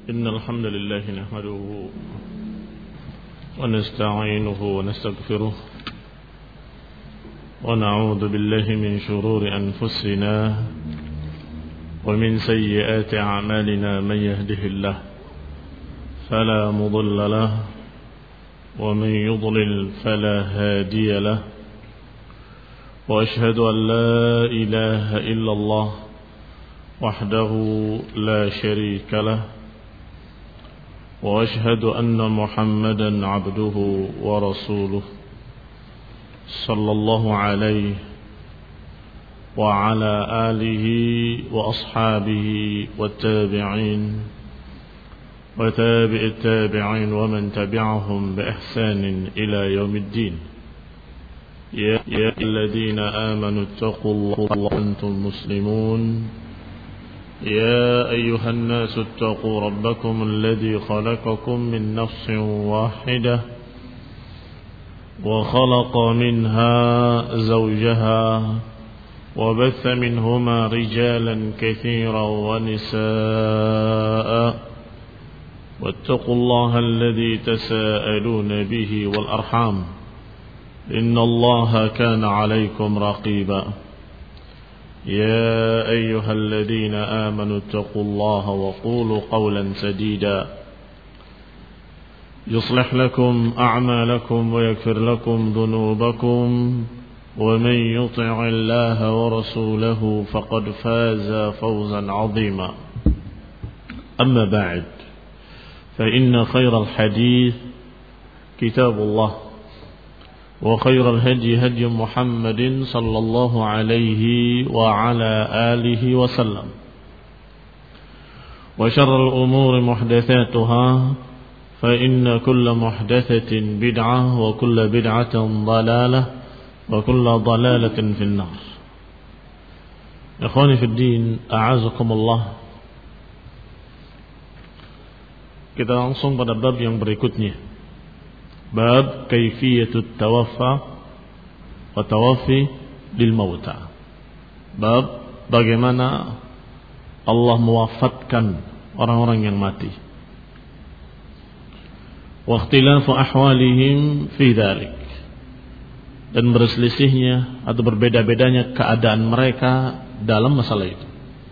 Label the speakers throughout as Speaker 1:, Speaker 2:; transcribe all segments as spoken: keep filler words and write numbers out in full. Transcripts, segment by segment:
Speaker 1: إن الحمد لله نحمده ونستعينه ونستغفره ونعوذ بالله من شرور أنفسنا ومن سيئات أعمالنا من يهده الله فلا مضل له ومن يضلل فلا هادي له وأشهد أن لا إله إلا الله وحده لا شريك له وأشهد أن محمدا عبده ورسوله صلى الله عليه وعلى آله وأصحابه والتابعين وتابع التابعين ومن تبعهم بإحسان إلى يوم الدين يا الذين آمنوا اتقوا الله وأنتم مسلمون يا أيها الناس اتقوا ربكم الذي خلقكم من نفس واحدة وخلق منها زوجها وبث منهما رجالا كثيرا ونساء واتقوا الله الذي تساءلون به والأرحام إن الله كان عليكم رقيبا يا أيها الذين آمنوا اتقوا الله وقولوا قولا سديدا يصلح لكم أعمالكم ويغفر لكم ذنوبكم ومن يطع الله ورسوله فقد فاز فوزا عظيما أما بعد فإن خير الحديث كتاب الله وخير الهدي هدي محمد صلى الله عليه وعلى آله وسلم وشر الأمور محدثاتها فإن كل محدثة بدعة وكل بدعة ضلالة وكل ضلالة في النار. إخواني في الدين أعزكم الله. Kita langsung pada bab yang berikutnya. Bab kaifiyatut tawaffa wa tawaffi lil mauta. Bab bagaimana Allah mewafatkan orang-orang yang mati. Wa ikhtilafu ahwalihim fi dzalik. Dan berselisihnya atau berbeda-bedanya keadaan mereka dalam masalah itu.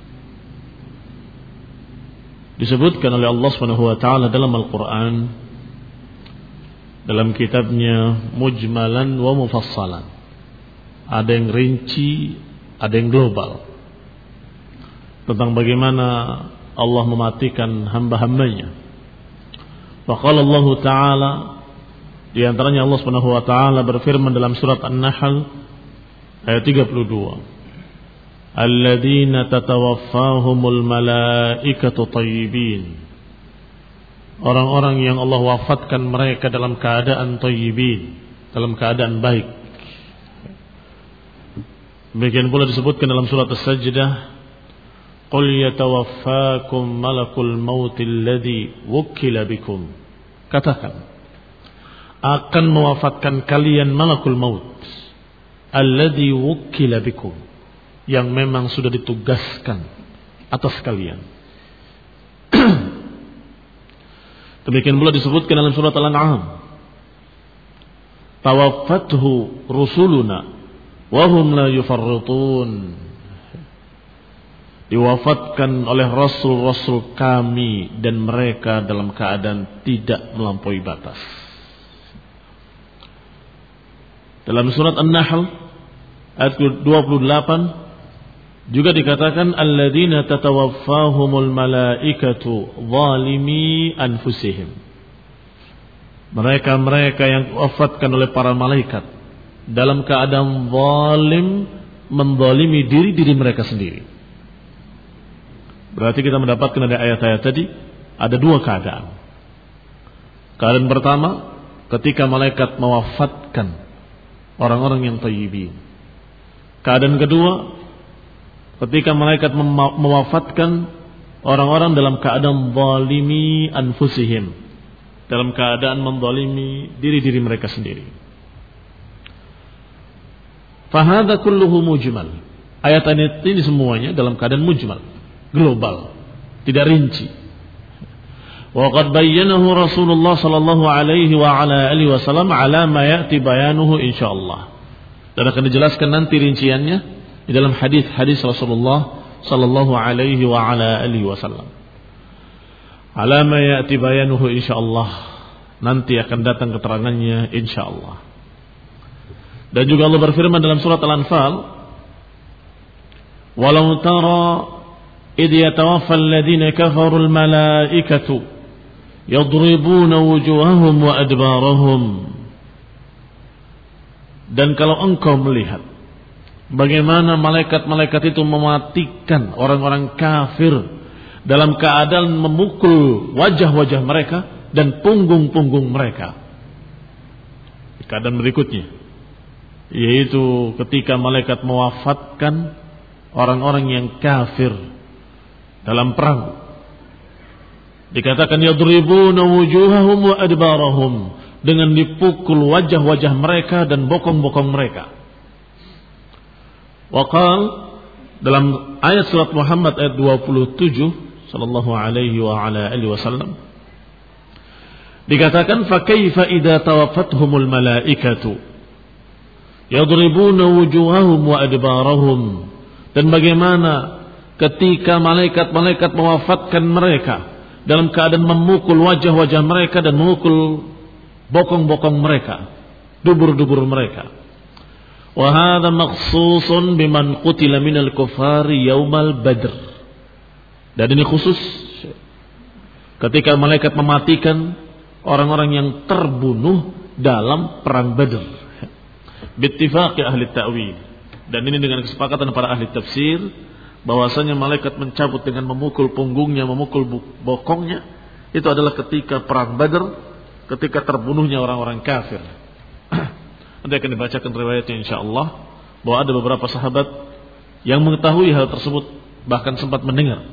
Speaker 1: Disebutkan oleh Allah Subhanahu wa taala dalam Al-Qur'an dalam kitabnya mujmalan wa mufassalan. Ada yang rinci, ada yang global tentang bagaimana Allah mematikan hamba-hambanya. Faqala Allah Ta'ala, di antaranya Allah Subhanahu wa taala berfirman dalam surat An-Nahl ayat tiga puluh dua. Alladzina tatawaffahumul malaikatu thayyibin. Orang-orang yang Allah wafatkan mereka dalam keadaan thayyibin, dalam keadaan baik. Demikian pula disebutkan dalam surat As-Sajdah, qul yatawaffakum malakul maut alladhi wukkila bikum. Katakan, akan mewafatkan kalian malakul maut alladhi wukkila bikum, yang memang sudah ditugaskan atas kalian. Demikian pula disebutkan dalam surat Al-An'am, tawaffathu rusuluna wa hum la yufarritun. Diwafatkan oleh rasul-rasul kami dan mereka dalam keadaan tidak melampaui batas. Dalam surat An-Nahl ayat dua puluh delapan juga dikatakan alladzina tatawaffahumul malaikatu zalimi anfusihim. Mereka-mereka yang wafatkan oleh para malaikat dalam keadaan zalim, menzalimi diri-diri mereka sendiri. Berarti kita mendapatkan dari ayat-ayat tadi ada dua keadaan. Keadaan pertama, ketika malaikat mewafatkan orang-orang yang thayyibin. Keadaan kedua, ketika malaikat mewafatkan orang-orang dalam keadaan zalimi anfusihim, dalam keadaan menzalimi diri-diri mereka sendiri. Fahadha kulluhu mujmal. Ayat-ayat ini semuanya dalam keadaan mujmal, global, tidak rinci. Wa qad bayyanahu Rasulullah sallallahu alaihi wa ala alihi wasallam ala ma ya'ti bayanuhu insyaallah. Dan akan dijelaskan nanti rinciannya di dalam hadis-hadis Rasulullah sallallahu alaihi wa ala alihi wasallam. Ala ma ya'ti bayanuhu insyaallah. Nanti akan datang keterangannya insyaallah. Dan juga Allah berfirman dalam surat Al-Anfal, "Walau tara idh yatawaffa alladhina kafaru al-malaikatu yadribuna wujuhahum wa adbarahum." Dan kalau engkau melihat bagaimana malaikat-malaikat itu mematikan orang-orang kafir dalam keadaan memukul wajah-wajah mereka dan punggung-punggung mereka. Keadaan berikutnya, yaitu ketika malaikat mewafatkan orang-orang yang kafir dalam perang. Dikatakan yadribuna wujuhahum wa adbarahum, dengan dipukul wajah-wajah mereka dan bokong-bokong mereka. Waqal dalam ayat surat Muhammad ayat dua puluh tujuh sallallahu alaihi wa ala alihi wasallam dikatakan fa kaifa idza tawaffatuhumul malaikatu yadribuna wujuhahum wa adbarahum, dan bagaimana ketika malaikat-malaikat mewafatkan mereka dalam keadaan memukul wajah-wajah mereka dan memukul bokong-bokong mereka, dubur-dubur mereka. Wa hadza makhsusun biman qutila minal kufari yaumal badr. Dan ini khusus ketika malaikat mematikan orang-orang yang terbunuh dalam perang Badr. Bittifaqi ahli ta'wil. Dan ini dengan kesepakatan para ahli tafsir bahwasanya malaikat mencabut dengan memukul punggungnya, memukul bokongnya, itu adalah ketika perang Badr, ketika terbunuhnya orang-orang kafir. Nanti akan dibacakan riwayatnya insyaallah, bahwa ada beberapa sahabat yang mengetahui hal tersebut, bahkan sempat mendengar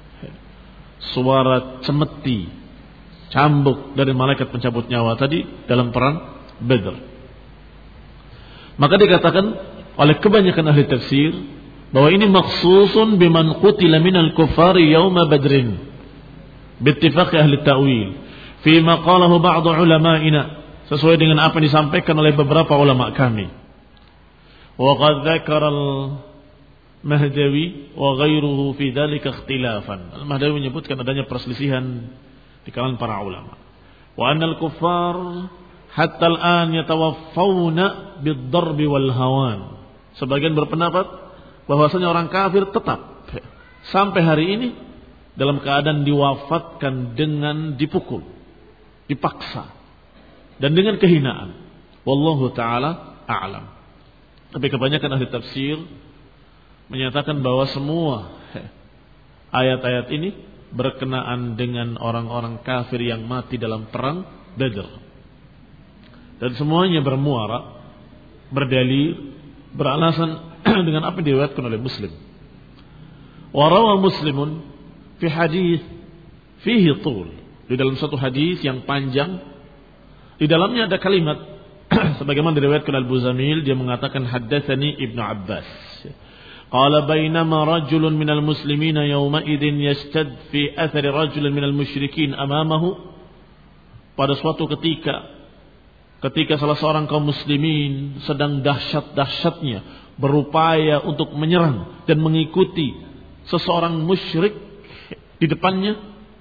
Speaker 1: suara cemeti, cambuk dari malaikat pencabut nyawa tadi dalam perang Badr. Maka dikatakan oleh kebanyakan ahli tafsir bahwa ini makhsusun biman qutila minal kuffari yauma badrin bittifaqi ahli ta'wil fi ma qalahu ba'd ulama'ina, sesuai dengan apa yang disampaikan oleh beberapa ulama kami. Wa qad dzakara al-Mahdawi wa ghairuhu fi dzalika ikhtilafan. Al-Mahdawi menyebutkan adanya perselisihan di kalangan para ulama. Wa annal kuffar hatta al-an yatawaffawna bid-darbi wal hawan. Sebagian berpendapat bahwasanya orang kafir tetap sampai hari ini dalam keadaan diwafatkan dengan dipukul, dipaksa, dan dengan kehinaan. Wallahu ta'ala a'lam. Tapi kebanyakan ahli tafsir menyatakan bahwa semua ayat-ayat ini berkenaan dengan orang-orang kafir yang mati dalam perang Badr. Dan semuanya bermuara, berdalil, beralasan dengan apa yang diriwayatkan oleh Muslim. Wa rawa Muslimun fi hadis fihi tul. Di dalam satu hadis yang panjang, di dalamnya ada kalimat sebagaimana diriwayatkan Al-Buzamil, dia mengatakan haddatsani Ibnu Abbas. Qala bainama rajulun minal muslimina yawma idzin yastad fi athari rajulin minal musyrikin amamahu. Pada suatu ketika ketika salah seorang kaum muslimin sedang dahsyat-dahsyatnya berupaya untuk menyerang dan mengikuti seseorang musyrik di depannya,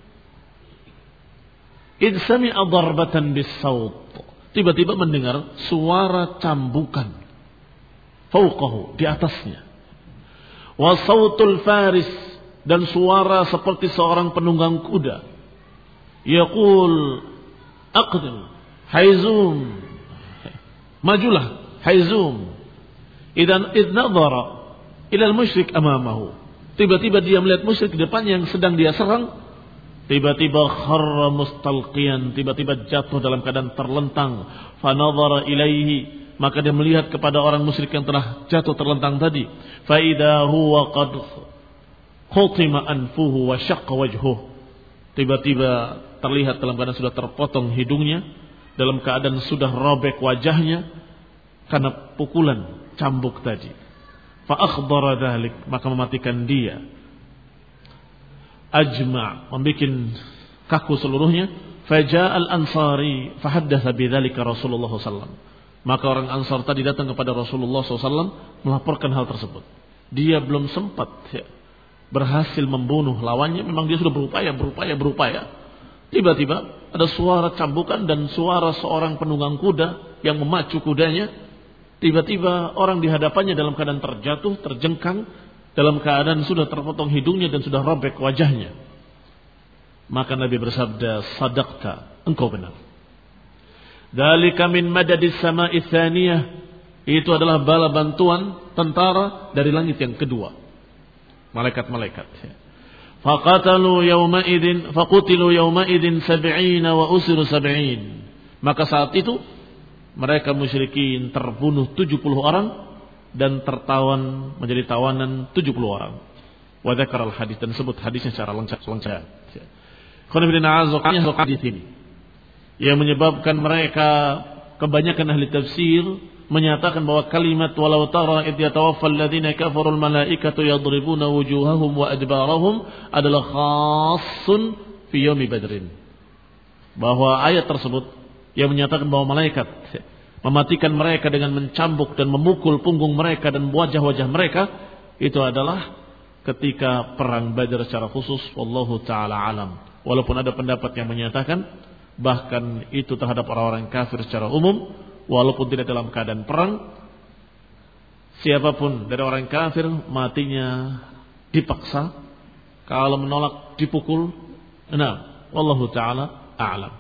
Speaker 1: id sami'a darbatan bis-saut, tiba-tiba mendengar suara cambukan fauqahu, di atasnya, wa sautul faris, dan suara seperti seorang penunggang kuda, yaqul aqdim haizum, majulah haizum. Idan id nadhara ila al-musyrik amamahu, tiba-tiba dia melihat musyrik di depannya yang sedang dia serang. Tiba-tiba kharra mustalqiyan, tiba-tiba jatuh dalam keadaan terlentang. Fa nadhara ilaihi, maka dia melihat kepada orang musyrik yang telah jatuh terlentang tadi. Fa idza huwa qad khutima anfuhu wa syaqqa wajhuhu, tiba-tiba terlihat dalam keadaan sudah terpotong hidungnya, dalam keadaan sudah robek wajahnya karena pukulan cambuk tadi. Fa akhdara dzalik, maka mematikan dia. Ajma', membikin kaku seluruhnya. Faja'al ansari fahaddatha bidzalika Rasulullah sallallahu alaihi wasallam. Maka orang Ansar tadi datang kepada Rasulullah sallallahu alaihi wasallam melaporkan hal tersebut. Dia belum sempat ya, berhasil membunuh lawannya, memang dia sudah berupaya, berupaya, berupaya. Tiba-tiba ada suara cambukan dan suara seorang penunggang kuda yang memacu kudanya. Tiba-tiba orang di hadapannya dalam keadaan terjatuh, terjengkang, dalam keadaan sudah terpotong hidungnya dan sudah robek wajahnya. Maka Nabi bersabda, sadaqta, engkau benar. Dzalika min madadis sama'i tsaniyah. Itu adalah bala bantuan tentara dari langit yang kedua. Malaikat-malaikat. Faqatalu yawma idzin faqutilu yawma idzin sab'ina wa usiru sab'in. Maka saat itu mereka musyrikin terbunuh tujuh puluh orang dan tertawan menjadi tawanan tujuh puluh orang. Wa dzakara al-hadits, dan sebut hadisnya secara lengkap. Khonibina hadis ini yang menyebabkan mereka kebanyakan ahli tafsir menyatakan bahwa kalimat walau tara id yatawaffal ladzina kafarul malaikatu yadribuna wujuhahum wa adbarahum adalah khassun fi yaumi badrin. Bahwa ayat tersebut yang menyatakan bahwa malaikat mematikan mereka dengan mencambuk dan memukul punggung mereka dan wajah-wajah mereka, itu adalah ketika perang Badar secara khusus. Wallahu taala alam. Walaupun ada pendapat yang menyatakan bahkan itu terhadap orang-orang kafir secara umum, walaupun tidak dalam keadaan perang, siapapun dari orang kafir matinya dipaksa, kalau menolak dipukul. Nah, wallahu taala a'lam.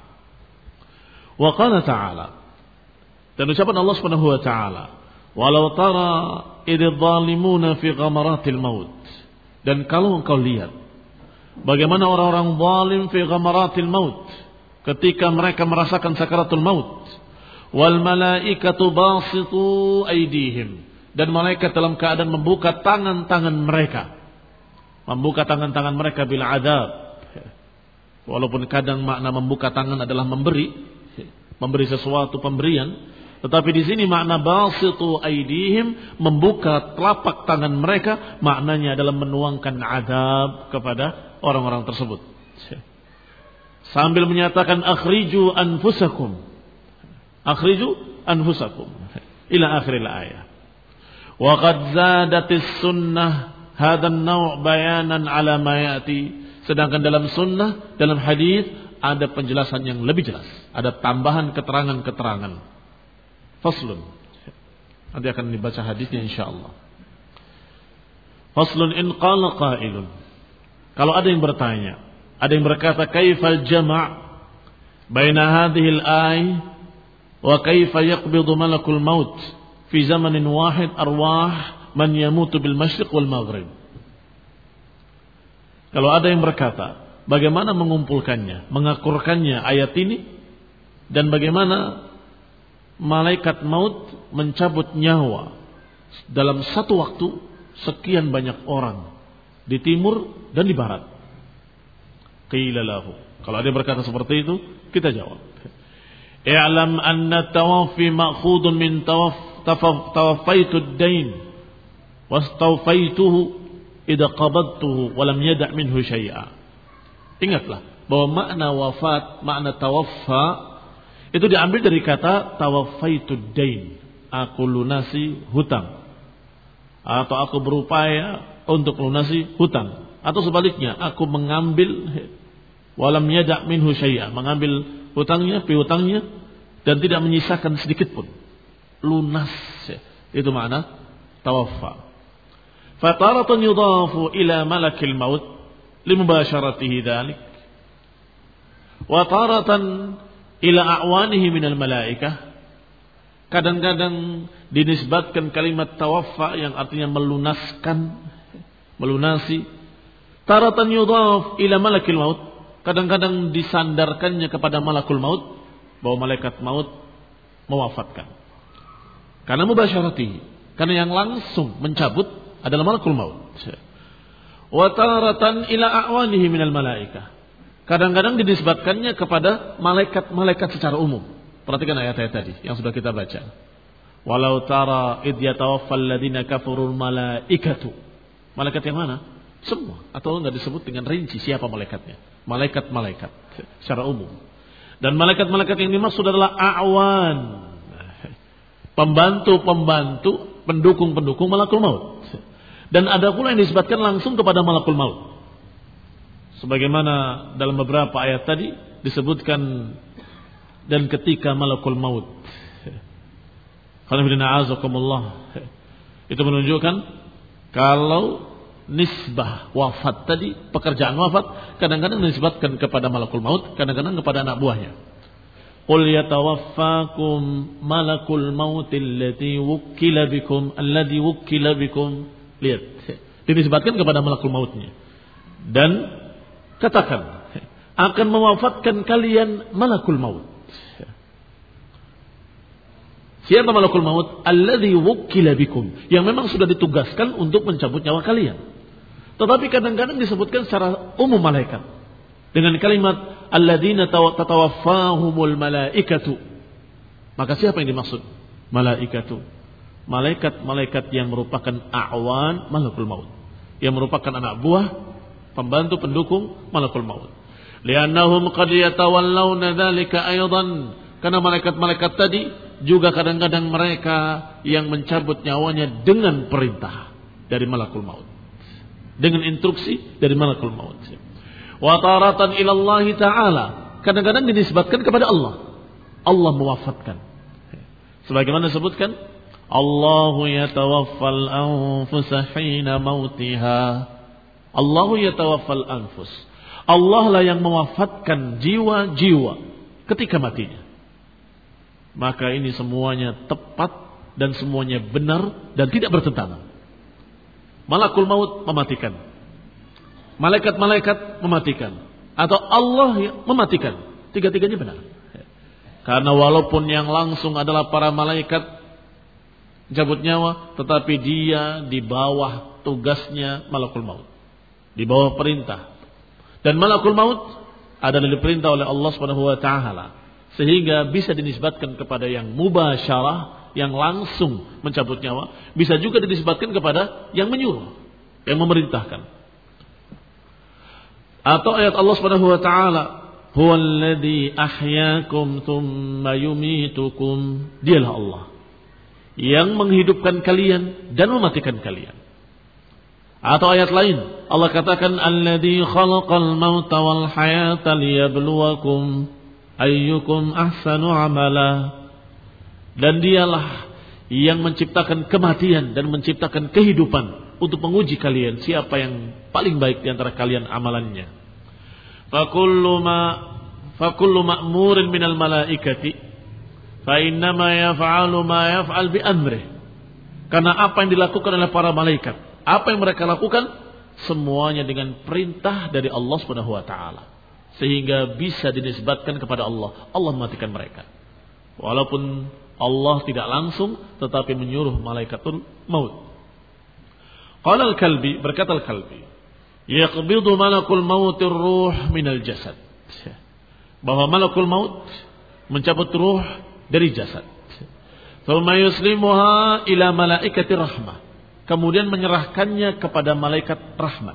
Speaker 1: Wa qala ta'ala, dan ucapan Allah Subhanahu wa taala, walau tara idz zalimuna fi ghamaratil maut. Dan kalau engkau lihat bagaimana orang-orang zalim fi ghamaratil maut, ketika mereka merasakan sakaratul maut, wal malaikatu basitu aydihim, dan malaikat dalam keadaan membuka tangan-tangan mereka, membuka tangan-tangan mereka bil adab. Walaupun kadang makna membuka tangan adalah memberi, memberi sesuatu pemberian, tetapi di sini makna basitu aydihim, membuka telapak tangan mereka, maknanya adalah menuangkan adab kepada orang-orang tersebut. Sambil menyatakan akhriju anfusakum, akhriju anfusakum ila akhiril ayat. Wa qad zadatis sunnah hadan naw' bayanan ala ma yati. Sedangkan dalam sunnah, dalam hadis ada penjelasan yang lebih jelas, ada tambahan keterangan-keterangan. Faslun. Nanti akan dibaca hadisnya insyaallah. Faslun in qala qailun. Kalau ada yang bertanya, ada yang berkata kaifal jama' baina hadhil ay wa kaifa yaqbidu malakul maut fi zamanin wahid arwah man yamutu bil masyriq wal maghrib. Kalau ada yang berkata, bagaimana mengumpulkannya, mengakurkannya ayat ini, dan bagaimana malaikat maut mencabut nyawa dalam satu waktu sekian banyak orang di timur dan di barat. Qila lahu. Kalau ada yang berkata seperti itu, kita jawab. I'lam anna tawaffi ma'khudun min tawaf tawaffaitu ad-dain wastawfaituhu idza qabadtuhu wa lam yada' minhu syai'a. Ingatlah bahwa makna wafat, makna tawaffa itu diambil dari kata tawaffaitu dain, aku lunasi hutang, atau aku berupaya untuk lunasi hutang, atau sebaliknya aku mengambil walam yada' minhu syai'a, mengambil hutangnya, piutangnya, dan tidak menyisakan sedikit pun, lunas. Itu makna tawaffa. Fataratan yudhafu ila malakil maut limubasharatihi dzalik, wa taratan ila a'wanihi minal malaikah. Kadang-kadang dinisbatkan kalimat tawaffa yang artinya melunaskan, melunasi. Taratan yudhaf ila malakil maut, kadang-kadang disandarkannya kepada malakul maut, bahwa malaikat maut mewafatkan. Karena mubasyaratihi, karena yang langsung mencabut adalah malakul maut. Wa taratan ila a'wanihi minal malaikah, kadang-kadang dinisbatkannya kepada malaikat-malaikat secara umum. Perhatikan ayat-ayat tadi yang sudah kita baca. Walau tara id yatawaffal ladzina kafarul malaikatu. Malaikat yang mana? Semua, atau enggak disebut dengan rinci siapa malaikatnya. malaikat-malaikat secara umum. Dan malaikat-malaikat yang dimaksud adalah a'wan, pembantu-pembantu, pendukung-pendukung malakul maut. Dan ada pula yang disebutkan langsung kepada malakul maut. Sebagaimana dalam beberapa ayat tadi disebutkan, dan ketika malakul maut, itu menunjukkan kalau nisbah wafat tadi, pekerjaan wafat kadang-kadang disebutkan kepada malakul maut, kadang-kadang kepada anak buahnya. Qul yatawaffakum malakul maut allati wukkila bikum alladhi wukkila bikum. Lihat, dinisbatkan kepada malakul mautnya. Dan katakan, akan mewafatkan kalian malakul maut. Siapa malakul maut? Alladzi wukkila bikum, yang memang sudah ditugaskan untuk mencabut nyawa kalian. Tetapi kadang-kadang disebutkan secara umum malaikat dengan kalimat alladzina tatawaffahumul malaikatu. Maka siapa yang dimaksud? Malaikatu. Malaikat-malaikat yang merupakan a'wan malakul maut, yang merupakan anak buah, pembantu pendukung malakul maut. Li'annahum qad yatawallawna dzalika aidan, karena malaikat-malaikat tadi juga kadang-kadang mereka yang mencabut nyawanya dengan perintah dari malakul maut, dengan instruksi dari malakul maut. Wa taratan ila Allah taala, kadang-kadang dinisbatkan kepada Allah. Allah mewafatkan. Sebagaimana disebutkan, Allahu yatawaffal anfusa hina mautiha. Allahu yatawaffal anfus. Allah lah yang mewafatkan jiwa-jiwa ketika matinya. Maka ini semuanya tepat dan semuanya benar dan tidak bertentangan. Malakul maut mematikan, malaikat-malaikat mematikan, atau Allah yang mematikan. Tiga-tiganya benar. Karena walaupun yang langsung adalah para malaikat cabut nyawa, tetapi dia di bawah tugasnya malakul maut, di bawah perintah. Dan malakul maut adalah diperintah oleh Allah Subhanahu wa taala, sehingga bisa dinisbatkan kepada yang mubasyarah, yang langsung mencabut nyawa, bisa juga dinisbatkan kepada yang menyuruh, yang memerintahkan. Atau ayat Allah Subhanahu wa taala, huwallazi ahyaakum tsumma yumitukum, dialah Allah yang menghidupkan kalian dan mematikan kalian. Atau ayat lain Allah katakan, alladzi khalaqal mauta wal hayata liyabluwakum ayyukum ahsanu amala, dan dialah yang menciptakan kematian dan menciptakan kehidupan untuk menguji kalian siapa yang paling baik di antara kalian amalannya. Fakullu ma fakullu ma'murin minal malaikati fa innama yaf'alu ma yaf'al bi amrih. Karena apa yang dilakukan oleh para malaikat, apa yang mereka lakukan, semuanya dengan perintah dari Allah Subhanahu wa taala, sehingga bisa dinisbatkan kepada Allah. Allah mematikan mereka, walaupun Allah tidak langsung, tetapi menyuruh malaikatul maut. Qala al-Kalbi, berkata al-Kalbi, yaqbidu malakul mautir ruh minal jasad, bahwa malakul maut mencabut ruh dari jasad. Thumma yuslimuha ila malaikati rahmah, kemudian menyerahkannya kepada malaikat rahmat.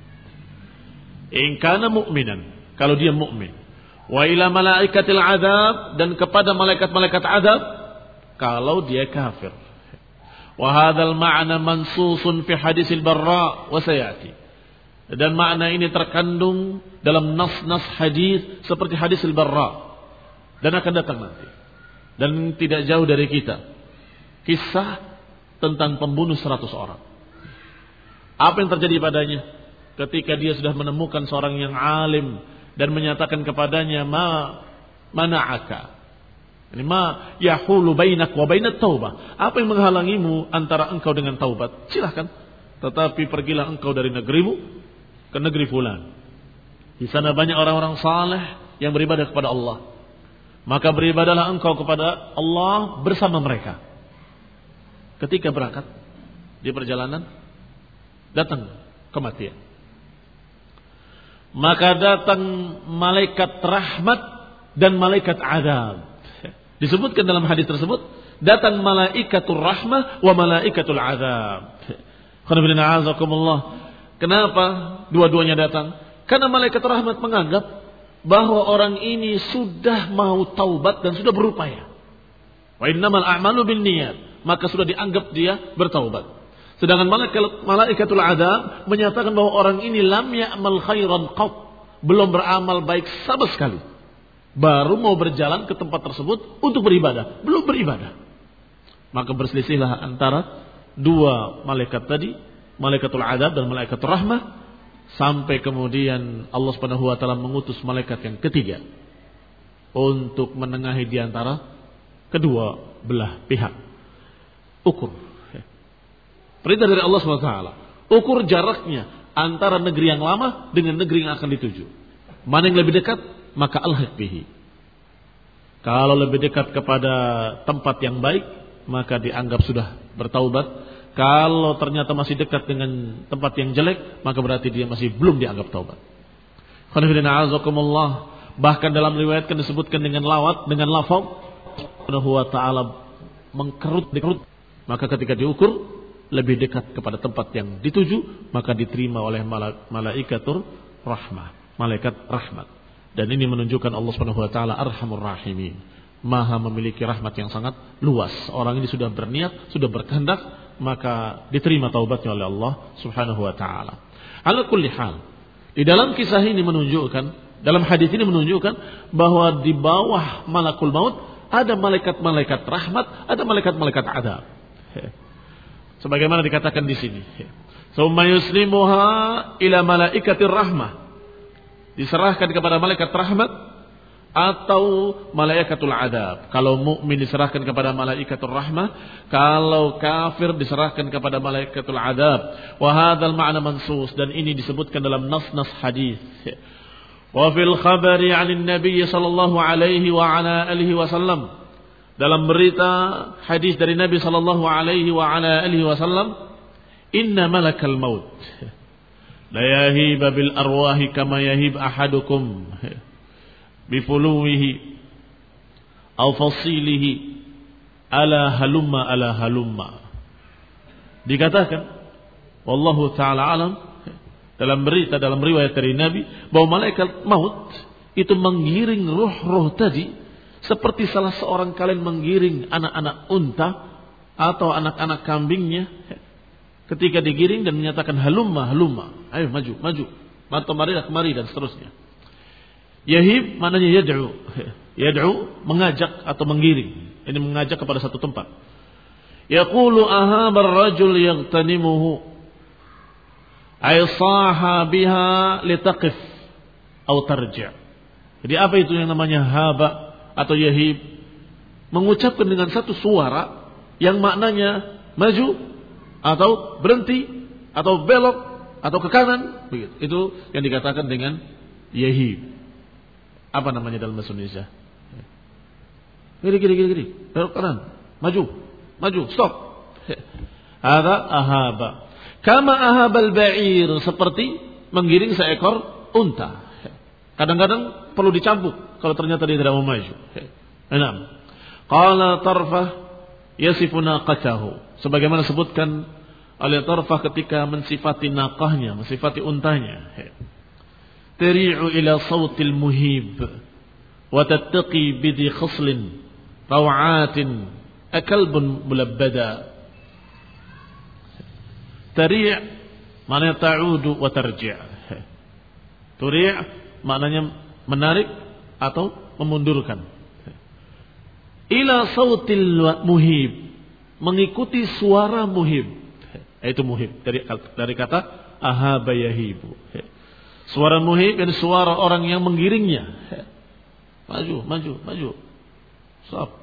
Speaker 1: In kana mu'minan, kalau dia mukmin. Wa ila malaikatil azab, dan kepada malaikat-malaikat azab kalau dia kafir. Wa hadzal ma'na mansusun fi hadisil Barra wa sayati. Dan makna ini terkandung dalam nas-nas hadis seperti hadisil Barra, dan akan datang nanti. Dan tidak jauh dari kita kisah tentang pembunuh seratus orang. Apa yang terjadi padanya ketika dia sudah menemukan seorang yang alim dan menyatakan kepadanya, ma mana'aka, ini ma yahulu bainak wa bainat taubah, apa yang menghalangimu antara engkau dengan taubat? Silahkan, tetapi pergilah engkau dari negerimu ke negeri fulan. Di sana banyak orang-orang saleh yang beribadah kepada Allah, maka beribadahlah engkau kepada Allah bersama mereka. Ketika berangkat di perjalanan, datang kematian. Maka datang malaikat rahmat dan malaikat azab. Disebutkan dalam hadis tersebut, datang malaikatul rahmah wa malaikatul azab. Kenapa dua-duanya datang? Karena malaikat rahmat menganggap bahwa orang ini sudah mau taubat dan sudah berupaya. Wa innamal a'malu binniyat, maka sudah dianggap dia bertaubat. Sedangkan malaikat malaikatul adzab menyatakan bahwa orang ini lam ya'mal khairan qat, belum beramal baik sama sekali. Baru mau berjalan ke tempat tersebut untuk beribadah, belum beribadah. Maka berselisihlah antara dua malaikat tadi, malaikatul adzab dan malaikatul rahmah, sampai kemudian Allah Subhanahu wa taala mengutus malaikat yang ketiga untuk menengahi di antara kedua belah pihak. Ukur. Perintah dari Allah Subhanahu wa taala. Ukur jaraknya antara negeri yang lama dengan negeri yang akan dituju. Mana yang lebih dekat, maka alhaq bihi. Kalau lebih dekat kepada tempat yang baik, maka dianggap sudah bertaubat. Kalau ternyata masih dekat dengan tempat yang jelek, maka berarti dia masih belum dianggap taubat. Bahkan dalam riwayat kan disebutkan dengan lawat, dengan lafaz Subhanahu wa taala mengkerut dikerut. Maka ketika diukur lebih dekat kepada tempat yang dituju, maka diterima oleh malaikatur rahmah, malaikat rahmat. Dan ini menunjukkan Allah Subhanahu wa taala Arhamur Rahimin, Maha memiliki rahmat yang sangat luas. Orang ini sudah berniat, sudah berkehendak, maka diterima taubatnya oleh Allah Subhanahu wa taala. Ala kulli hal, di dalam kisah ini menunjukkan, dalam hadis ini menunjukkan bahwa di bawah malakul maut ada malaikat-malaikat rahmat, ada malaikat-malaikat adzab. Sebagaimana dikatakan di sini. Summa yuslimuha ila malaikatir rahmah. Diserahkan kepada malaikat rahmat atau malaikatul adzab. Kalau mukmin diserahkan kepada malaikatul rahmah, kalau kafir diserahkan kepada malaikatul adzab. Wa hadzal ma'na mansus, dan ini disebutkan dalam nas-nas hadis. Wa fil khabari 'anil nabiy sallallahu alaihi wa ala alihi wasallam. Dalam berita hadis dari Nabi sallallahu alaihi wa ala alihi wasallam, inna malakal maut la yahib bil arwahi kama yahib ahadukum bifuluwihi aw fasilihi ala halumma ala halumma. Dikatakan wallahu taala alam, dalam berita, dalam riwayat dari Nabi, bahwa malaikat maut itu menggiring ruh-ruh tadi seperti salah seorang kalian menggiring anak-anak unta atau anak-anak kambingnya ketika digiring dan menyatakan halumma halumma, ayo maju maju, atau marilah kemari dan seterusnya. Yahib maknanya yad'u, yad'u mengajak atau menggiring, ini mengajak kepada satu tempat. Yaqulu ahabar rajul yaghtanimuhu ay saha biha litaqif atau tarji'. Jadi apa itu yang namanya haba atau yahib? Mengucapkan dengan satu suara yang maknanya maju atau berhenti atau belok atau ke kanan, begitu. Itu yang dikatakan dengan yahib. Apa namanya dalam bahasa Indonesia? Gini gini gini gini, belok kanan, maju, maju, stop. Ada ahaba. Kama ahabal ba'ir, seperti menggiring seekor unta. Kadang-kadang perlu dicambuk kalau ternyata dia tidak mau maju. Enam. Qala Tarfah yasifu naqatahu. Sebagaimana sebutkan oleh Tarfah ketika mensifati naqahnya, mensifati untanya. Tari'u ila sautil muhib wa tattaqi bidhi khaslin raw'atin akalbun mulabbada. Tari' maknanya ta'udu wa tarji'. Turi' maknanya menarik atau memundurkan. Ila sautil muhib, mengikuti suara muhib. Itu muhib dari dari kata ahaba yahibu. Suara muhib dan suara orang yang menggiringnya. Maju, maju, maju. Stop.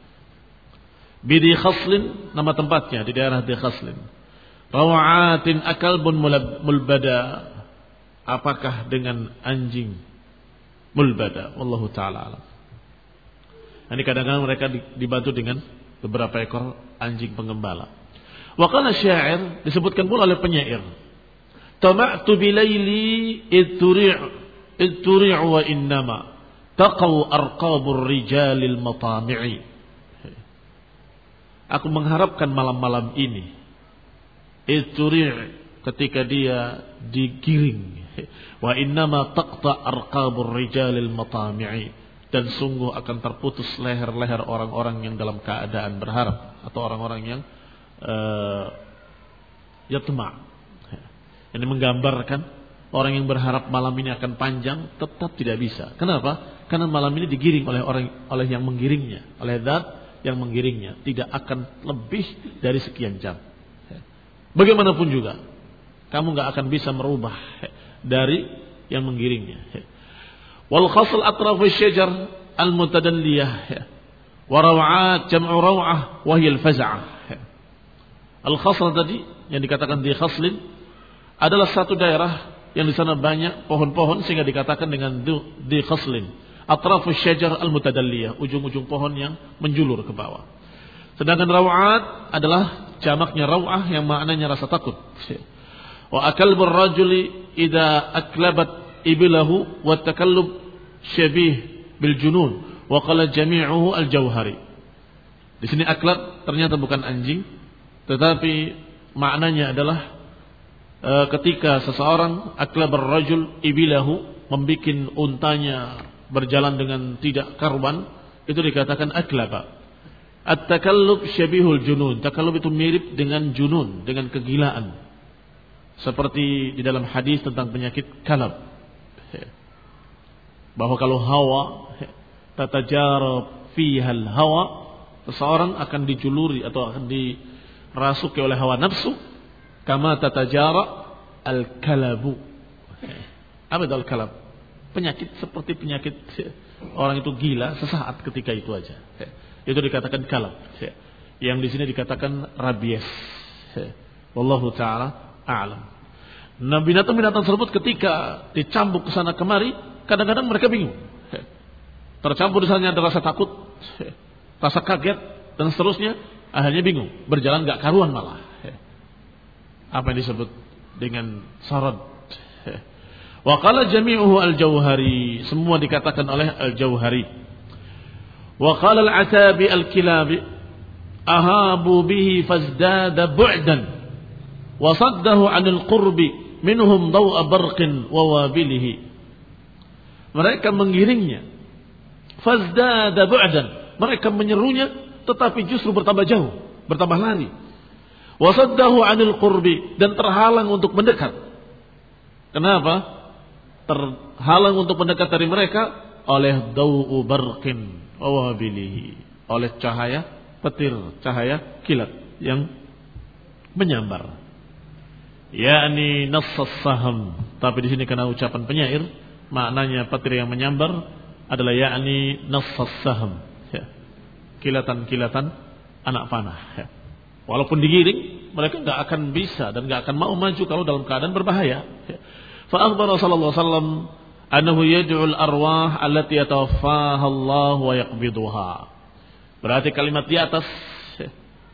Speaker 1: Bidi khaslin, nama tempatnya di daerah di khaslin. Rawaatin akalbun mulbada. Apakah dengan anjing mulbada? Wallahu ta'ala alam. Ini kadang-kadang mereka dibantu dengan beberapa ekor anjing pengembala. Wa qala syair, disebutkan pula oleh penyair. Tama'tu bilaili itturi' itturi' wa innama taqaw arqabur rijalil matami'i. Aku mengharapkan malam-malam ini itturi', ketika dia digiring. Wa innama taqta arqabur rijalil matami'i, dan sungguh akan terputus leher-leher orang-orang yang dalam keadaan berharap atau orang-orang yang uh, yatma'. Ini menggambarkan orang yang berharap malam ini akan panjang tetap tidak bisa. Kenapa? Karena malam ini digiring oleh orang oleh yang menggiringnya, oleh zat yang menggiringnya, tidak akan lebih dari sekian jam. Bagaimanapun juga kamu nggak akan bisa merubah dari yang menggiringnya. Wal khasl atraf asy-syajar al-mutadalliyah wa raw'at jam'u raw'ah wa hiya al-faz'ah. Al-khasl tadi yang dikatakan di khaslin adalah satu daerah yang di sana banyak pohon-pohon sehingga dikatakan dengan di khaslin. Atraf asy-syajar al-mutadalliyah, ujung-ujung pohon yang menjulur ke bawah. Sedangkan raw'at adalah jamaknya raw'ah yang maknanya rasa takut. Wa akalbur rajuli idza aklabat ibilahu wa takallub syabih bil junun wa qala jami'uhu al jauhari. Di sini aklab ternyata bukan anjing, tetapi maknanya adalah e, ketika seseorang aklabar rajul ibilahu, membikin untanya berjalan dengan tidak karuan, itu dikatakan aklaba. At-takallub syabihul junun. Takallub itu mirip dengan junun, dengan kegilaan. Seperti di dalam hadis tentang penyakit kalab. Bahwa kalau hawa tatajarab fihal hawa, seseorang akan dijuluri atau akan dirasuki oleh hawa nafsu, kama tatajara al-kalabu. Apa itu al-kalab? Penyakit seperti penyakit orang itu gila sesaat ketika itu aja. Itu dikatakan kalab. Yang di sini dikatakan rabies. Wallahu taala a'lam. Nah, binatang-binatang tersebut ketika dicambuk ke sana kemari, kadang-kadang mereka bingung. Tercampur di sana ada rasa takut, rasa kaget dan seterusnya, akhirnya bingung, berjalan enggak karuan malah. Apa yang disebut dengan sarad. Wa qala jami'uhu al-jauhari, semua dikatakan oleh al-jauhari. Wa qala al-atabi al-kilabi ahabu bihi fazdada bu'dan wa saddahu 'anil qurbi minhum daw'a barqin wa wabilihi. Mereka menggiringnya, fazdada bu'dan, mereka menyerunya tetapi justru bertambah jauh, bertambah lari. Wa saddahu 'anil qurbi, dan terhalang untuk mendekat. Kenapa? Terhalang untuk mendekat dari mereka oleh daw'u barqin wa wabilihi, oleh cahaya petir, cahaya kilat yang menyambar. Yakni nassas saham, tapi di sini karena ucapan penyair, maknanya petir yang menyambar adalah yakni nassas saham, ya. Kilatan-kilatan anak panah, ya. Walaupun digiring, mereka enggak akan bisa dan enggak akan mau maju kalau dalam keadaan berbahaya, ya. Fa akhbara sallallahu alaihi wasallam annahu yad'u al-arwah allati yatawaffaha Allah wa yaqbiduha. Berarti kalimat di atas, ya,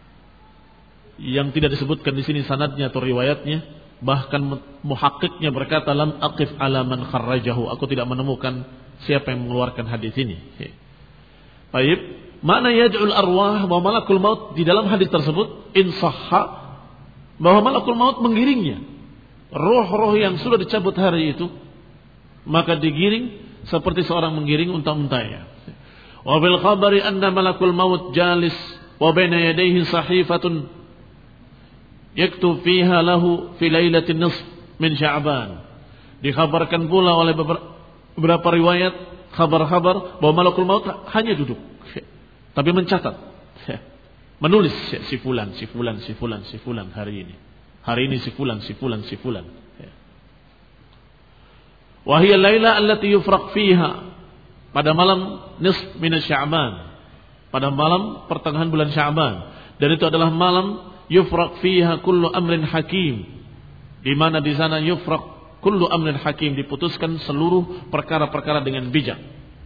Speaker 1: yang tidak disebutkan di sini sanadnya atau riwayatnya, bahkan muhakkiknya berkata lam aqif ala man kharrajahu, aku tidak menemukan siapa yang mengeluarkan hadis ini. Baik, makna yad'ul arwah, bahwa malakul maut di dalam hadis tersebut in sahha, bahwa malakul maut menggiringnya. Roh-roh yang sudah dicabut hari itu maka digiring seperti seorang menggiring unta-untanya. Wa bil khabari anna malakul maut jalis wa baina yadayhi sahifatun yaktub fiha lahu fi lailatin nisf min Sya'ban. Dikhabarkan pula oleh beberapa riwayat kabar-kabar bahwa malakul maut hanya duduk tapi mencatat, menulis si fulan, si fulan, si fulan, si fulan hari ini. Hari ini si fulan, si fulan, si fulan. Wa hiya laila allati yufraq fiha, pada malam nisf min Sya'ban, pada malam pertengahan bulan Sya'ban, dan itu adalah malam yufraq fiha kullu amrin hakim, di mana di sana yufraq kullu amrin hakim, diputuskan seluruh perkara-perkara dengan bijak.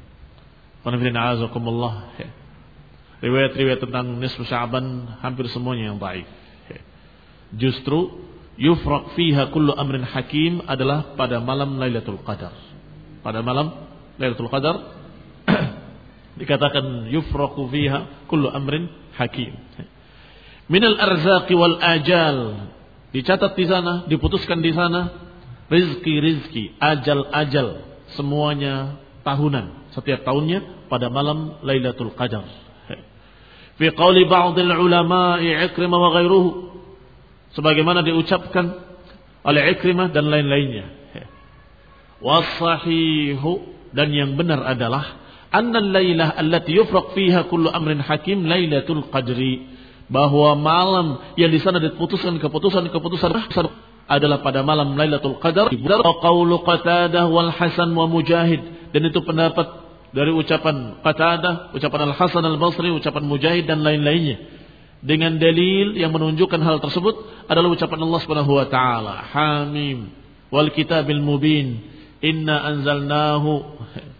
Speaker 1: Riwayat-riwayat tentang nisfu Sya'ban hampir semuanya yang dhaif. Justru yufraq fiha kullu amrin hakim adalah pada malam Lailatul Qadar. Pada malam Lailatul Qadar dikatakan yufraqu fiha kullu amrin hakim. Minal arzaqi wal ajal, Dicatat di sana, diputuskan di sana rizki-rizki, ajal-ajal, semuanya tahunan, setiap tahunnya pada malam Lailatul Qadar. Fi qauli ba'dil ulama'i Ikrimah wa ghairuhu, sebagaimana diucapkan oleh Ikrimah dan lain-lainnya. Was-sahihu, dan yang benar adalah annal lailah allati yufraq fiha kullu amrin hakim Lailatul Qadri, bahwa malam yang di sana diputuskan keputusan-keputusan adalah pada malam Lailatul Qadar. Qaulu Qatadah wal Hasan wa Mujahid, dan itu pendapat dari ucapan Qatadah, ucapan Al-Hasan Al-Basri, ucapan Mujahid dan lain-lainnya, dengan dalil yang menunjukkan hal tersebut adalah ucapan Allah Subhanahu wa taala, Hamim wal kitabil mubin inna anzalnahu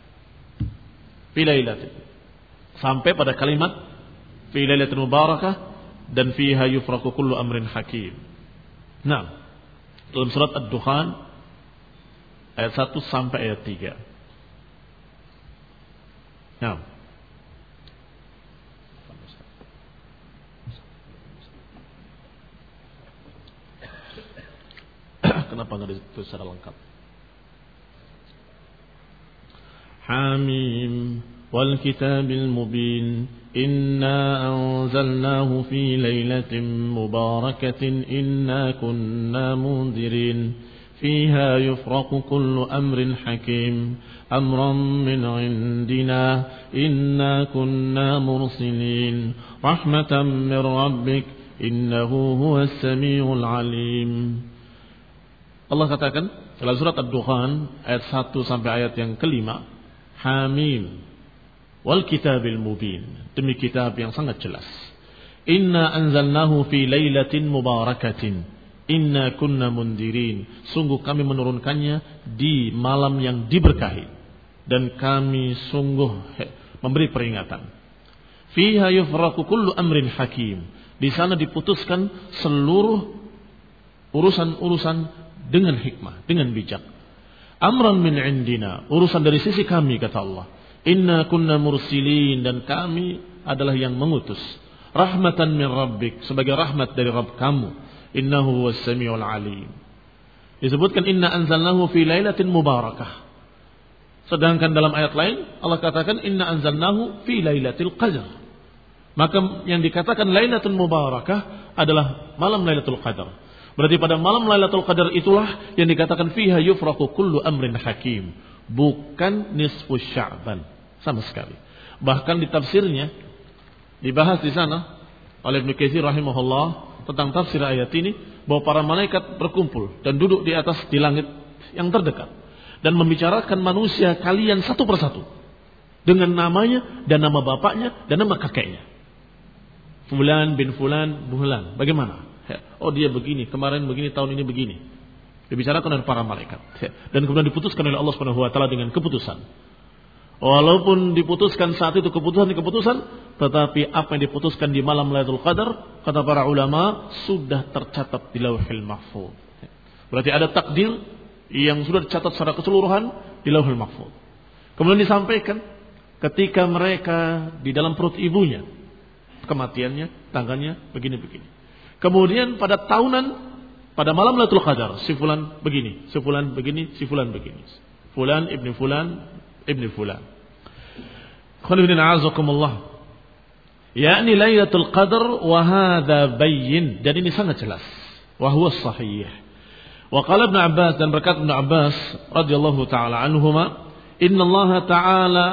Speaker 1: fi lailatin, sampai pada kalimat fi lailatin mubarakah dan fiha yufraqu kullu amrin hakim. Nah, dalam surat Ad-Dukhan ayat satu sampai ayat tiga. Nah, kenapa enggak ditulis secara lengkap? Hamim wal kitabil mubin inna anzalnahu fi lailatin mubarakatin inna kunna munzirin fiha yufraqu kullu amrin hakim amran min indina inna kunna mursilin rahmatan min rabbik innahu huwas samiul alim. Allah katakan dalam surat Ad-Dukhan ayat satu sampai ayat yang kelima, Hamim wal kitabil mubin, demi kitab yang sangat jelas. Inna anzalnahu fi lailatin mubarakatin inna kunna mundirin, sungguh kami menurunkannya di malam yang diberkahi dan kami sungguh memberi peringatan. Fiha yufraqu kullu amrin hakim, di sana diputuskan seluruh urusan-urusan dengan hikmah, dengan bijak. Amran min indina, urusan dari sisi kami, kata Allah. Inna kunna mursilin, dan kami adalah yang mengutus. Rahmatan min rabbik, sebagai rahmat dari Rabb kamu. Innahu huwas samiul alim. Disebutkan inna anzalnahu fi lailatin mubarakah. Sedangkan dalam ayat lain Allah katakan inna anzalnahu fi lailatul qadar. Maka yang dikatakan lailatul mubarakah adalah malam Lailatul Qadar. Berarti pada malam Lailatul Qadar itulah yang dikatakan fiha yufraqu kullu amrin hakim, bukan nisfu Sya'ban sama sekali. Bahkan di tafsirnya dibahas di sana oleh Ibnu Katsir rahimahullah tentang tafsir ayat ini, bahwa para malaikat berkumpul dan duduk di atas di langit yang terdekat dan membicarakan manusia kalian satu persatu dengan namanya dan nama bapaknya dan nama kakeknya. Fulan bin Fulan Bulan, bagaimana? Oh dia begini, kemarin begini, tahun ini begini. Dibicarakan oleh para malaikat. Dan kemudian diputuskan oleh Allah Subhanahu wa taala dengan keputusan. Walaupun diputuskan saat itu keputusan-keputusan, tetapi apa yang diputuskan di malam Lailatul Qadar, kata para ulama, sudah tercatat di Lauhul Mahfuz. Berarti ada takdir yang sudah dicatat secara keseluruhan di Lauhul Mahfuz. Kemudian disampaikan ketika mereka di dalam perut ibunya, kematiannya, tanggalnya begini-begini. Kemudian pada tahunan, pada malam Lailatul Qadar, si fulan begini, si fulan begini, si fulan begini. Fulan ibni fulan ibni fulan. Khairuddin a'azakumullah. Yakni Lailatul Qadar wa hadza bayyin, dan ini sangat jelas. Wa huwa sahih. Wa qala Ibnu Abbas, dan berkata Ibnu Abbas radhiyallahu taala anhuma, inna Allah taala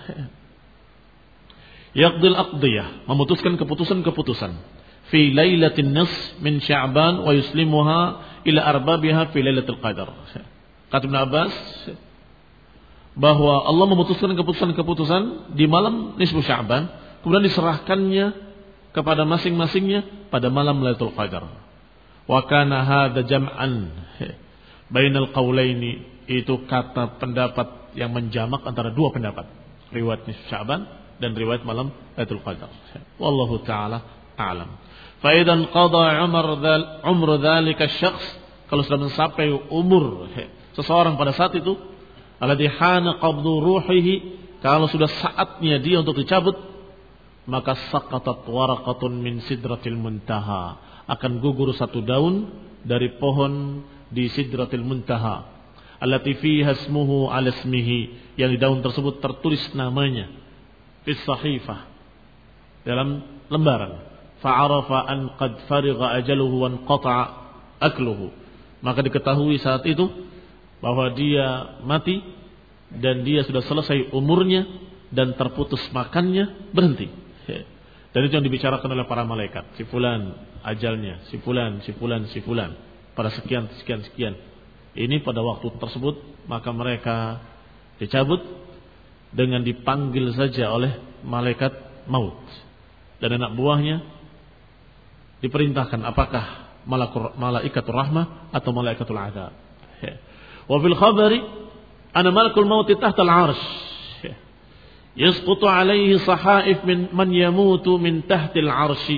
Speaker 1: yaqdil aqdiyah, memutuskan keputusan-keputusan fi lailatin nisf min Sya'ban wa yuslimuha ila arbabiha fi Lailatul Qadar. Kata Ibnu Abbas bahwa Allah memutuskan keputusan-keputusan di malam nisfu Sya'ban, kemudian diserahkannya kepada masing-masingnya pada malam Lailatul Qadar. Wa kana hadza jam'an bainal qaulaini, itu kata pendapat yang menjamak antara dua pendapat, riwayat nisfu Sya'ban dan riwayat malam Lailatul Qadar. Wallahu taala a'lam. Fa idzan qada umur dzal umru dzalika syakhs, kalau sudah mencapai umur seseorang pada saat itu, alladhi hana qabdu ruhihi, kalau sudah saatnya dia untuk dicabut maka saqatat waraqatun min sidratil muntaha, akan gugur satu daun dari pohon di sidratil muntaha, allati fiha ismuhu ala ismihi, yang di daun tersebut tertulis namanya, fi sahifah, dalam lembaran. Fa'arafa an qad farigha ajaluhu wa anqata'a akluhu, maka diketahui saat itu bahwa dia mati dan dia sudah selesai umurnya dan terputus makannya, berhenti. Dan itu yang dibicarakan oleh para malaikat. Si fulan ajalnya, si fulan, si fulan, si fulan, pada sekian, sekian, sekian. Ini pada waktu tersebut, maka mereka dicabut dengan dipanggil saja oleh malaikat maut. Dan anak buahnya diperintahkan apakah malaikatul rahmah atau malaikatul azab. Wa fil khabari ana malakul maut tahta al-'arsy yasqutu alaihi sahaif min man yamutu min tahtil 'arsy.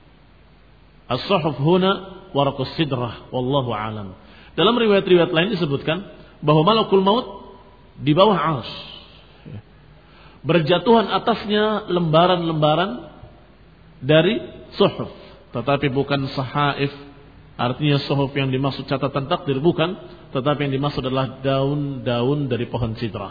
Speaker 1: As-suhuf huna waraqus sidrah wallahu a'lam. Dalam riwayat-riwayat lain disebutkan bahwa malakul maut di bawah 'arsy, berjatuhan atasnya lembaran-lembaran dari suhuf, tetapi bukan sahaif. Artinya suhuf yang dimaksud catatan takdir bukan, tetapi yang dimaksud adalah daun-daun dari pohon sidrah.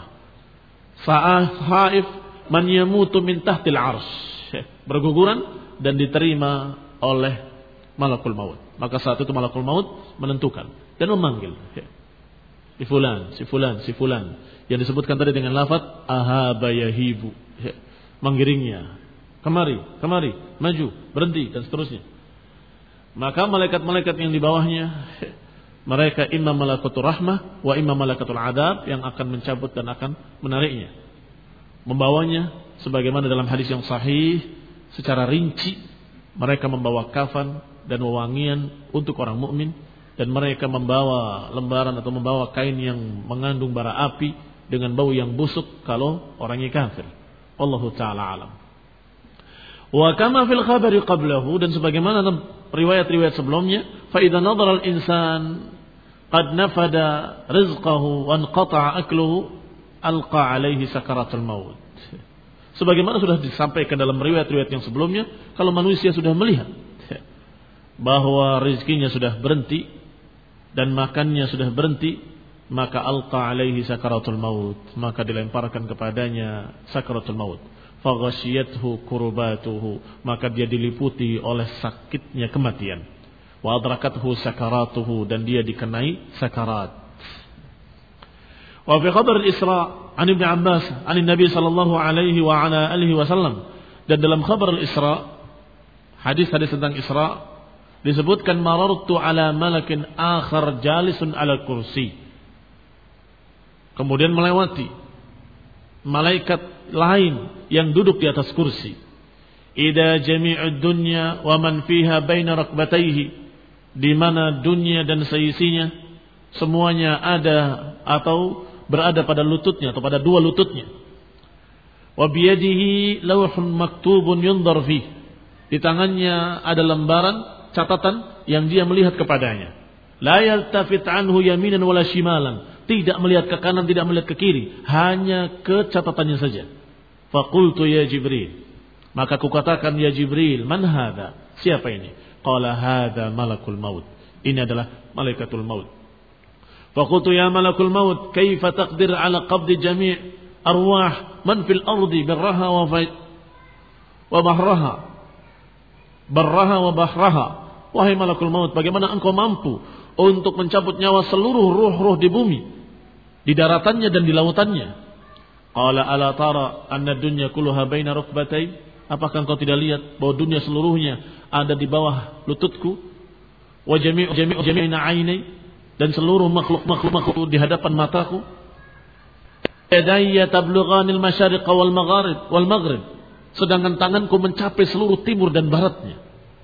Speaker 1: Sahaif man yamutu min tahtil 'arsy, berguguran dan diterima oleh malakul maut. Maka saat itu malakul maut menentukan dan memanggil si fulan, si fulan, si fulan, yang disebutkan tadi dengan lafaz ahaba yahibu, menggiringnya, kemari, kemari, maju, berhenti, dan seterusnya. Maka malaikat-malaikat yang di bawahnya, mereka imma malaikatul rahmah wa imma malaikatul adab, yang akan mencabut dan akan menariknya, membawanya sebagaimana dalam hadis yang sahih secara rinci. Mereka membawa kafan dan wewangian untuk orang mukmin, dan mereka membawa lembaran atau membawa kain yang mengandung bara api dengan bau yang busuk kalau orangnya kafir. Wallahu ta'ala alam. Wa kama fil khabari qablahu, dan sebagaimana riwayat-riwayat sebelumnya, fa idza nadhara al-insan qad nafada rizqahu wa anqata'a akluhu alqa alaihi sakaratul maut. Sebagaimana sudah disampaikan dalam riwayat-riwayat yang sebelumnya, kalau manusia sudah melihat bahwa rezekinya sudah berhenti dan makannya sudah berhenti, maka alqa alaihi sakaratul maut, maka dilemparkan kepadanya sakaratul maut. Faghashiyathu kurbatuhu, maka dia diliputi oleh sakitnya kematian. Wa adrakathu sakaratuhu, dan dia dikenai sakarat. Wa fi khabar al-Isra an Ibnu Abbas an Nabi sallallahu alaihi wa ala alihi wasallam, dan dalam khabar al-Isra, hadis-hadis tentang Isra, disebutkan marartu ala malakin akhar jalisun ala kursi, kemudian melewati malaikat lain yang duduk di atas kursi. Ida jami'ud dunya wa man fiha baina rakbatayhi, di mana dunia dan seisinya semuanya ada atau berada pada lututnya atau pada dua lututnya. Wa biyadihi lawhun maktubun yundhar fi, di tangannya ada lembaran catatan yang dia melihat kepadanya. La yaltafit anhu yaminan wala shimalan, tidak melihat ke kanan, tidak melihat ke kiri, hanya ke catatannya saja. Faqultu ya Jibril, maka aku katakan, ya Jibril, man hadha, siapa ini? Qala hadha malakul maut, ini adalah malaikatul maut. Faqultu ya malakul maut, kaifa taqdir ala qabdi jami' arwah man fil ardi barraha wa fay wa bahraha barraha wa bahraha. Wahai malakul maut, bagaimana engkau mampu untuk mencabut nyawa seluruh ruh-ruh di bumi, di daratannya dan di lautannya? Qala ala tara anna dunya kulluha baina rukbatay, apakah engkau tidak lihat bahwa dunia seluruhnya ada di bawah lututku? Wa jami'u jami'u jami'ina 'ainai, dan seluruh makhluk-makhluk di hadapan mataku. Yadayya tablughanil masyariq wal maghrib wal maghrib, sedangkan tanganku mencapai seluruh timur dan baratnya.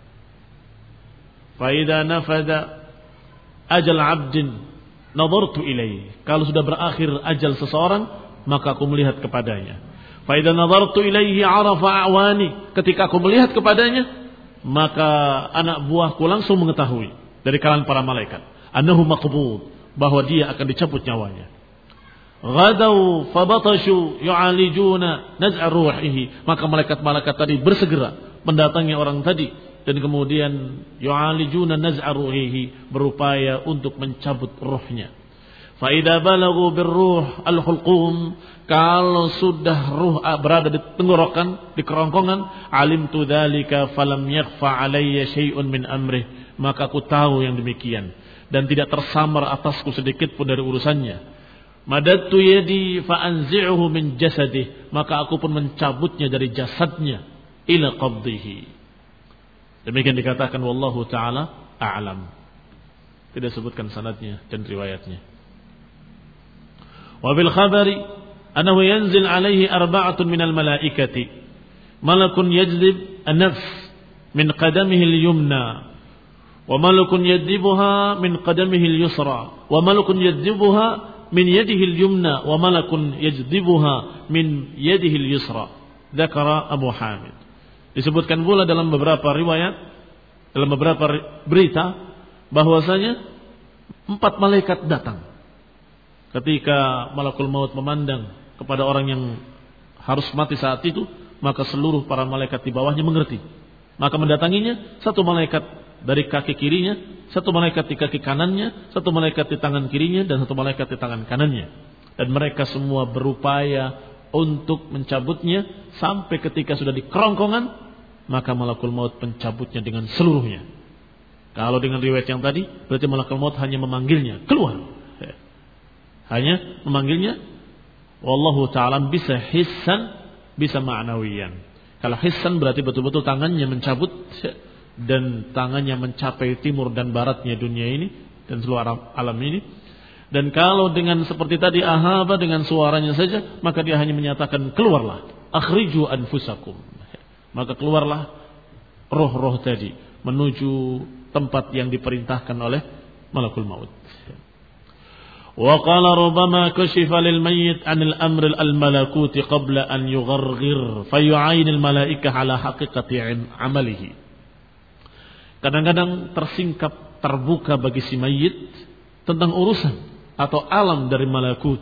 Speaker 1: Fa idza nafada ajal 'abdin nadartu ilaihi, kalau sudah berakhir ajal seseorang, maka aku melihat kepadanya. Fa idza nadartu ilaihi 'arafa a'wani, ketika aku melihat kepadanya, maka anak buahku langsung mengetahui dari kalangan para malaikat annahu maqbud, bahwa dia akan dicabut nyawanya. Ghadaw fabatashu yu'alijuna naz'a ruhihi. Maka malaikat-malaikat tadi bersegera mendatangi orang tadi dan kemudian yu'alijuna naz'a ruhihi, berupaya untuk mencabut ruhnya. Fa idza balaghu birruh al-hulqum, kalau sudah ruh berada di tenggorokan, di kerongkongan, alimtu dzalika falam yakhfa alayya syai'un min amrih, maka aku tahu yang demikian dan tidak tersamar atasku sedikit pun dari urusannya. Madattu yadi fa anzi'uhu min jasadih, maka aku pun mencabutnya dari jasadnya ila qabdihi. Demikian dikatakan wallahu taala a'lam. Tidak sebutkan sanadnya dan riwayatnya. Wa bil khabari annahu yanzil alaihi arba'atun minal malaikati, malakun yajlib an-nafs min qadamihi al-yumna, wa malakun yadhibuha min qadamihi al-yusra, wa malakun yadhibuha min yadihi al-yumna, wa malakun yajdibuha min yadihi al-yusra. Dzakara Abu Hamid. Disebutkan pula dalam beberapa riwayat, dalam beberapa berita, bahwasanya empat malaikat datang ketika malakul maut memandang kepada orang yang harus mati saat itu, maka seluruh para malaikat di bawahnya mengerti. Maka mendatanginya satu malaikat dari kaki kirinya, satu malaikat di kaki kanannya, satu malaikat di tangan kirinya, dan satu malaikat di tangan kanannya. Dan mereka semua berupaya untuk mencabutnya sampai ketika sudah di kerongkongan, maka malakul maut mencabutnya dengan seluruhnya. Kalau dengan riwayat yang tadi, berarti malakul maut hanya memanggilnya keluar, hanya memanggilnya. Wallahu ta'ala bisa hissan, bisa ma'nawiyan. Kalau hissan berarti betul-betul tangannya mencabut dan tangannya mencapai timur dan baratnya dunia ini dan seluruh alam ini. Dan kalau dengan seperti tadi ahaba, dengan suaranya saja, maka dia hanya menyatakan keluarlah, akhriju anfusakum, maka keluarlah roh-roh tadi menuju tempat yang diperintahkan oleh malakul maut. Wa qala rubbama kashifa lil mayyit 'anil amri al malakuti qabla an yugharghir fayu'ayin al malaikah ala haqiqati 'amalihi. Kadang-kadang tersingkap, terbuka bagi si mayit tentang urusan atau alam dari malakut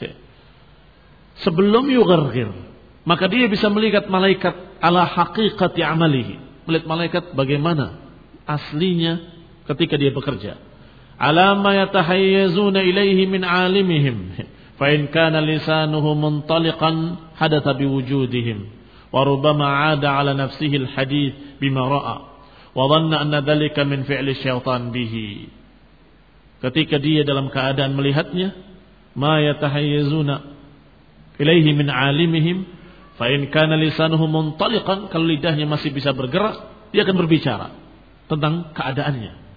Speaker 1: sebelum yugharghir, maka dia bisa melihat malaikat ala haqiqati amalihi, melihat malaikat bagaimana aslinya ketika dia bekerja. Ala ma yatahayyazuna ilaihi min alimihim, fa in kana lisanuhu muntaliqan hadatha biwujudihim, wa rubbama 'ada ala nafsihi al-hadith bima ra'a wa dhanna anna dhalika min fi'li syaitan bihi. Ketika dia dalam keadaan melihatnya, ma yatahayyazuna ilaihi min alimihim, fa in kana lisanuhu muntaliqan, kalau lidahnya masih bisa bergerak, dia akan berbicara tentang keadaannya.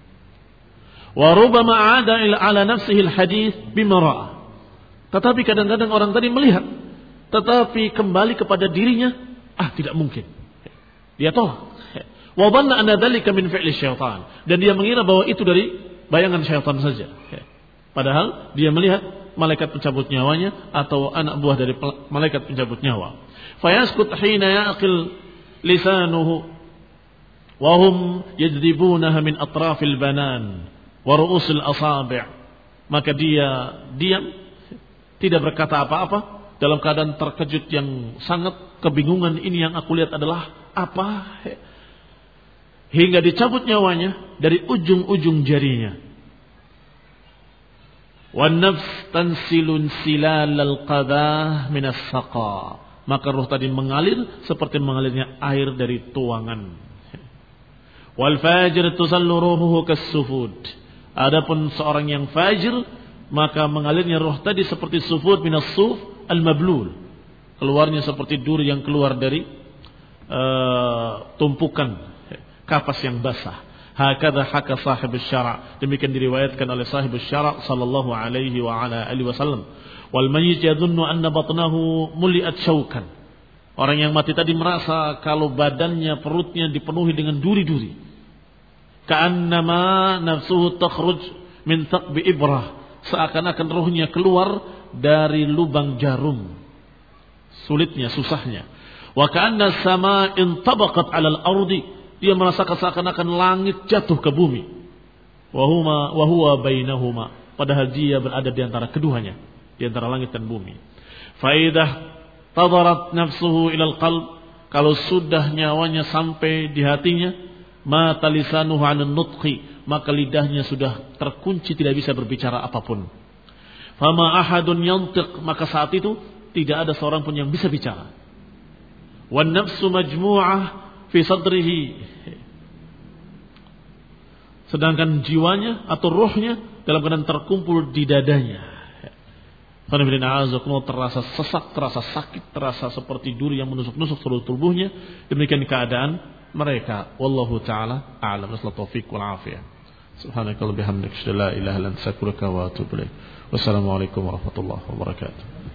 Speaker 1: Wa rubbama 'ada ila ala nafsihi al-hadits bima ra'a. Tetapi kadang-kadang orang tadi melihat, tetapi kembali kepada dirinya, ah tidak mungkin. Dia tolak. Wa dhanna anna dzalika min fi'li syaitan, dan dia mengira bahwa itu dari bayangan syaitan saja. Padahal dia melihat malaikat pencabut nyawanya atau anak buah dari malaikat pencabut nyawa. Fayaskut hina yaqil lisanuhu wa hum yajdibunaha min atrafil banan wa ru'usil asabi'. Maka dia diam, tidak berkata apa-apa, dalam keadaan terkejut yang sangat, kebingungan, ini yang aku lihat adalah apa? Hingga dicabut nyawanya dari ujung-ujung jarinya. Wan nafs tansilun silalal qadah minas saqa. Maka ruh tadi mengalir seperti mengalirnya air dari tuangan. Wal fajir tusallu ruhuhu kas-sufud. Adapun seorang yang fajir, maka mengalirnya roh tadi seperti sufud minas suf al-mablul, keluarnya seperti duri yang keluar dari uh, tumpukan kapas yang basah. Hakadha haka sahibus syara', demikian diriwayatkan oleh sahibus syara' sallallahu alaihi wa ala alihi wasallam. Wal mayyit yadhunnu anna batnahu muliat syaukan. Orang yang mati tadi merasa kalau badannya, perutnya dipenuhi dengan duri-duri. Ka'annama nafsuhu takhruj min thaqbi ibrah, seakan-akan ruhnya keluar dari lubang jarum. Sulitnya, susahnya. Wa ka'anna as-samaa intabaqat 'ala al-ardi, dia merasakan seakan-akan langit jatuh ke bumi. Wa huma wa huwa bainahuma, padahal dia berada di antara keduanya. di antara langit dan bumi. Faidah tadarat nafsuhu ilal qalb, kalau sudah nyawanya sampai di hatinya, mata lisanuhu 'anil nutqi, maka lidahnya sudah terkunci tidak bisa berbicara apapun. Fama ahadun yantiq, maka saat itu tidak ada seorang pun yang bisa bicara. Wan nafsu majmu'ah fi sadrihi, sedangkan jiwanya atau ruhnya dalam keadaan terkumpul di dadanya. Terasa sesak, terasa sakit, terasa seperti duri yang menusuk-nusuk seluruh tubuhnya. Demikian keadaan mereka. Wallahu ta'ala a'lam. Nasallahu taufiq wal afiyah. Subhanakallahumma bihamdika, la ilaha illa anta, astaghfiruka wa atubu ilaik. Wassalamualaikum warahmatullahi wabarakatuh.